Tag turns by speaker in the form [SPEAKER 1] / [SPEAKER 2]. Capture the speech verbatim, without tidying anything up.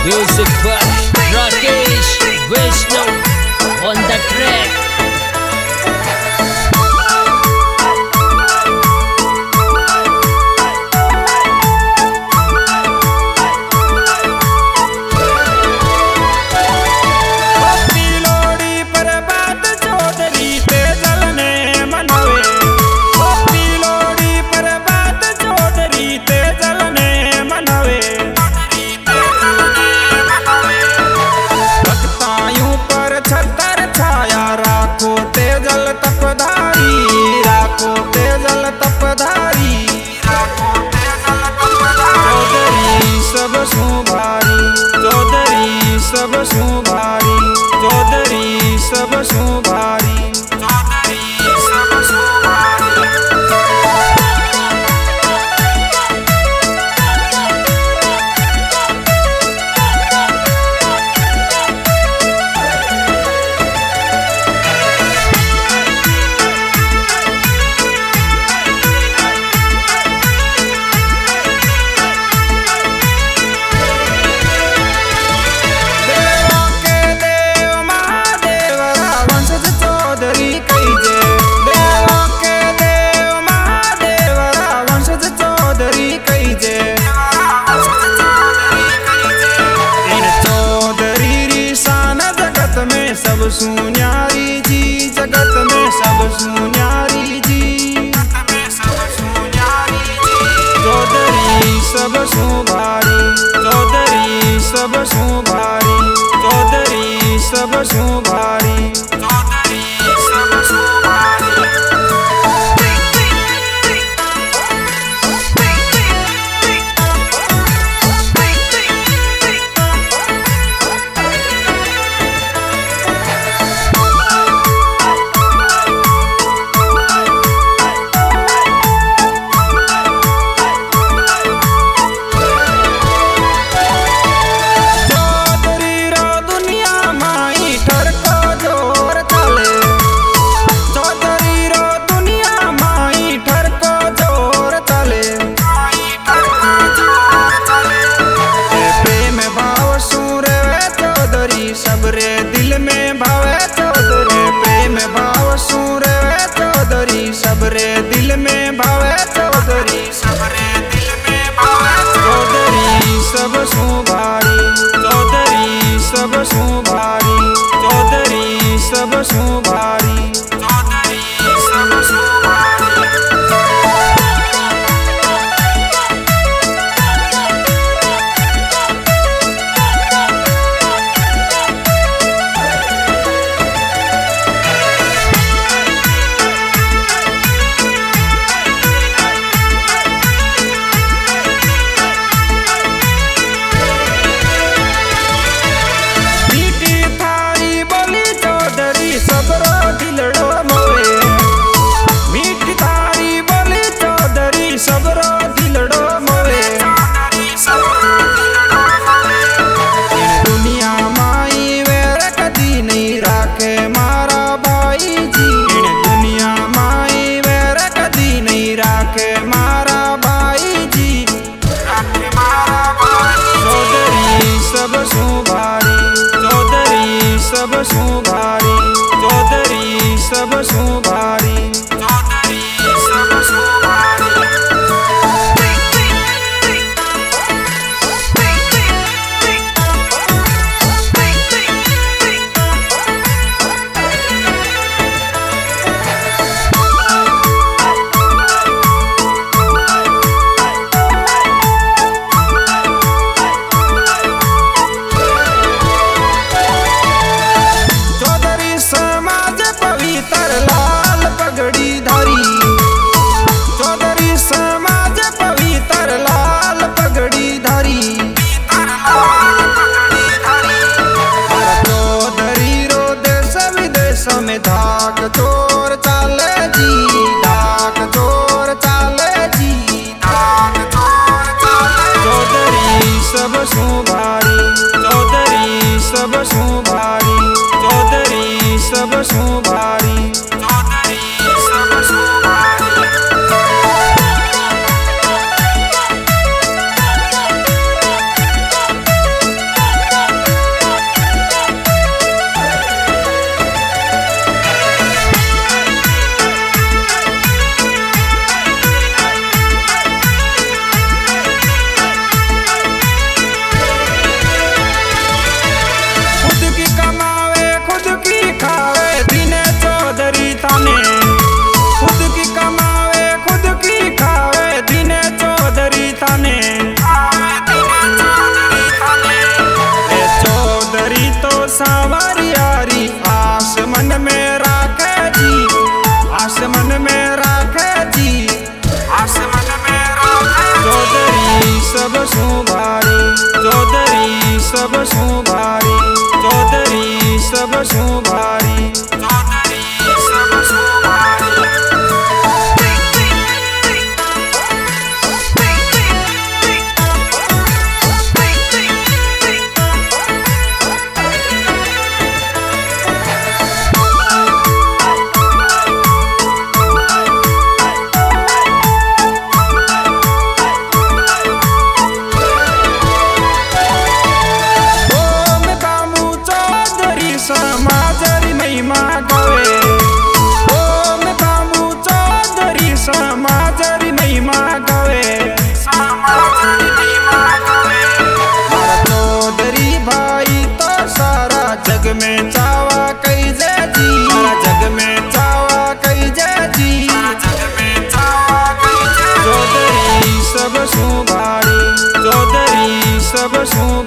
[SPEAKER 1] Music by Rakesh Vishnu on the track.
[SPEAKER 2] सब सुभारी चौधरी सब सुभारी चौधरी सब सुभारी सब सुन्यारी जी जगत में सब सुन्यारी जी चौधरी सब सुभारी चौधरी सब सुभारी चौधरी सब सुभारी चौधरी सब सुभारी सबरे दिल में भावे चौधरी प्रेम भाव सूरे चौधरी सबरे दिल में भावे चौधरी सबरे दिल में भावे चौधरी सब सुभारी चौधरी सब सुभारी चौधरी सब सुभारी चौधरी सब सुभारी सबरो दिलड़ो શું ભારી ચૌધરી સબ શું ભારી ચૌધરી સબ શું ભારી ચૌધરી સબ શું ભારી समाजरी महिमा गावे ओम कामू चौधरी समाजरी महिमा गावे समाजरी महिमा गावे मारा चौधरी भाई तो सारा जग में चावा कई जय जी सारा जग में चावा कई जय जी जग में चावा कई जय चौधरी सब सु भारी चौधरी सब सु